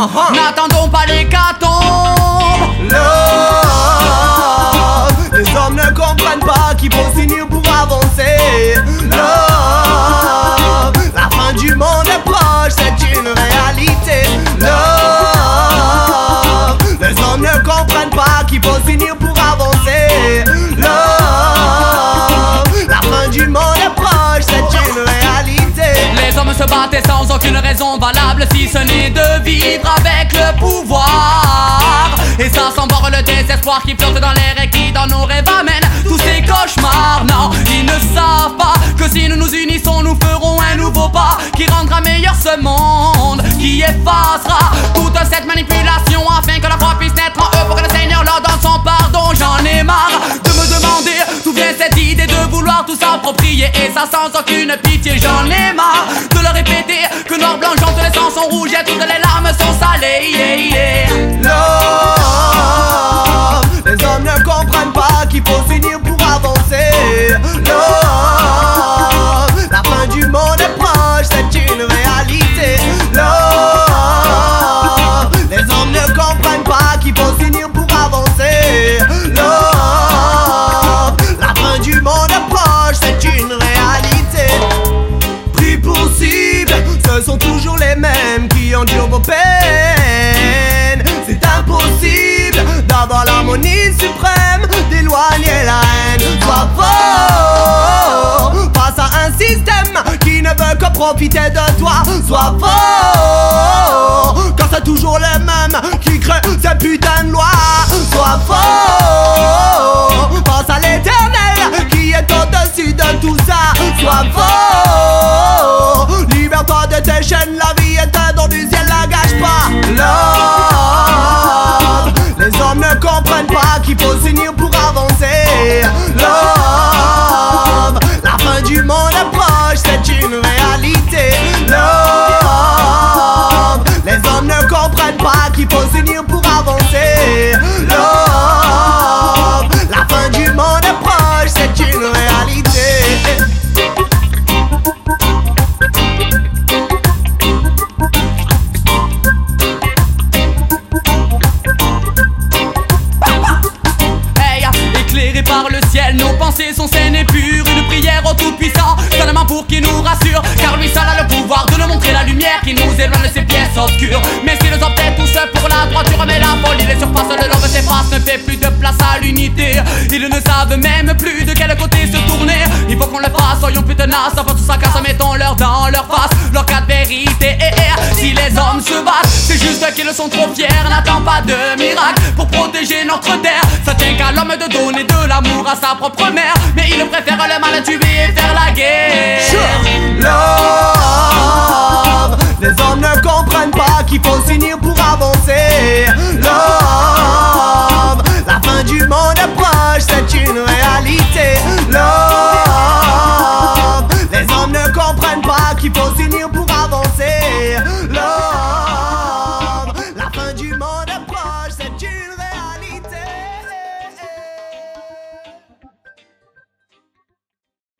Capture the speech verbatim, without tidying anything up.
uh-huh. N'attendons pas l'hécatombe. Love, les hommes ne comprennent pas qu'il faut s'unir pour avancer. Love, la fin du monde est proche, c'est une réalité. Love, les hommes ne comprennent pas qu'il faut s'unir pour avancer. Love, la fin du monde est proche, c'est une réalité. Les hommes se battent et sans aucune raison valable, si ce n'est de vivre avec le pouvoir. Et ça sans voir le désespoir qui flotte dans l'air et qui dans nos rêves amène tous ces cauchemars. Non, ils ne savent pas que si nous nous unissons, nous ferons un nouveau pas qui rendra meilleur ce monde, qui effacera toute cette manipulation afin que la foi puisse naître en eux pour que le Seigneur leur donne son pardon. J'en ai marre de me demander d'où vient cette idée de vouloir tout s'approprier, et ça sans aucune pitié. J'en ai marre de leur répéter que noir, blanc, jaune, tous les sangs sont rouges et toutes les larmes sont salées. Yeah, yeah. Love, les hommes ne comprennent pas qu'il faut s'unir pour avancer. Love, la fin du monde est proche, c'est une réalité. Love, les hommes ne comprennent pas qu'il faut s'unir pour avancer. Love, la fin du monde est proche, c'est une réalité. Pris pour cible, ce sont toujours les mêmes qui endurent vos peines. C'est impossible d'avoir l'harmonie suprême, d'éloigner la haine. Sois fort face à un système qui ne veut que profiter de toi. Sois fort quand c'est toujours les mêmes qui créent ces putains de lois. Sois fort face à l'éternel qui est au-dessus de tout ça. Sois fort, libère-toi de tes chaînes, la vie est un don du ciel, la gâche pas. Love, les hommes ne comprennent pas qu'il faut s'unir pour avancer. Love, la fin du monde est proche, c'est une réalité. Love, les hommes ne comprennent pas qu'il faut s'unir pour avancer. Love, la fin du monde est proche, c'est une réalité. Éclairés par le ciel, nos pensées sont saines et pures. Une prière au Tout-Puissant, seulement pour qu'il nous rassure, car lui seul a le pouvoir de nous montrer la lumière qui nous éloigne de ces pièces obscures. Mais s'ils optaient tous pour la droiture, mais la folie les surpasse, le love s'efface, ne fait plus de place à l'unité. Ils ne savent même plus de quel côté se tourner. Il faut qu'on le fasse, soyons plus tenaces, avant tout ça casse, mettons-leur dans leur face leur cas de vérité. Et, et, si les hommes se battent, c'est juste qu'ils sont trop fiers. N'attends pas de miracle pour protéger notre terre. Ça tient qu'à l'homme de donner de l'amour à sa propre mère, mais il préfère le mal tuer et faire la guerre. Love, les hommes ne comprennent pas qu'il faut s'unir pour avancer. Love, la fin du monde est proche, c'est une